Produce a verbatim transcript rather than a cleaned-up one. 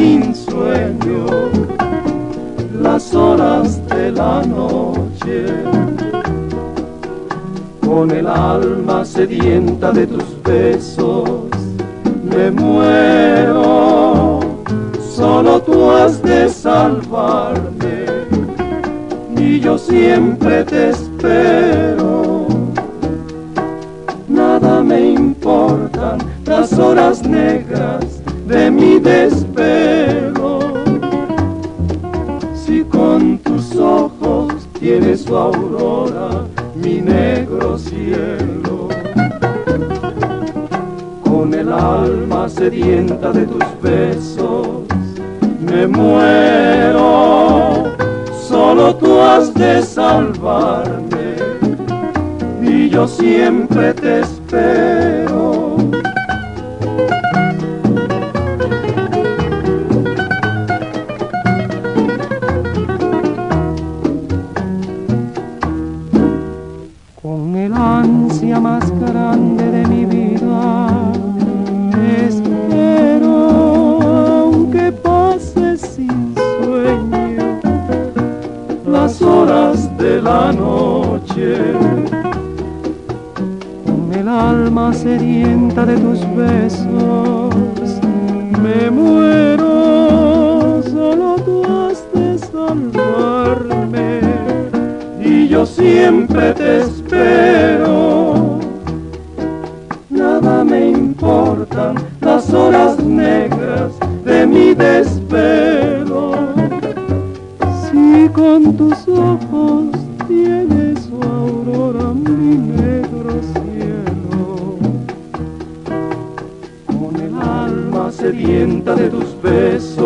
sin sueño las horas de la noche, con el alma sedienta de tus besos me muero. Solo tú has de salvarme y yo siempre te espero. Nada me importan las horas negras de mi desvelo, si con tus ojos tienes su aurora mi negro cielo. Con el alma sedienta de tus besos me muero. Solo tú has de salvarme y yo siempre te espero. Con el ansia más grande de mi vida te espero, aunque pase sin sueño las horas de la noche. Con el alma sedienta de tus besos me muero. Solo tú has de salvarme y yo siempre te espero. Nada me importan las horas negras de mi desvelo, si con tus ojos tienes su aurora mi negro cielo. Con el alma sedienta de tus besos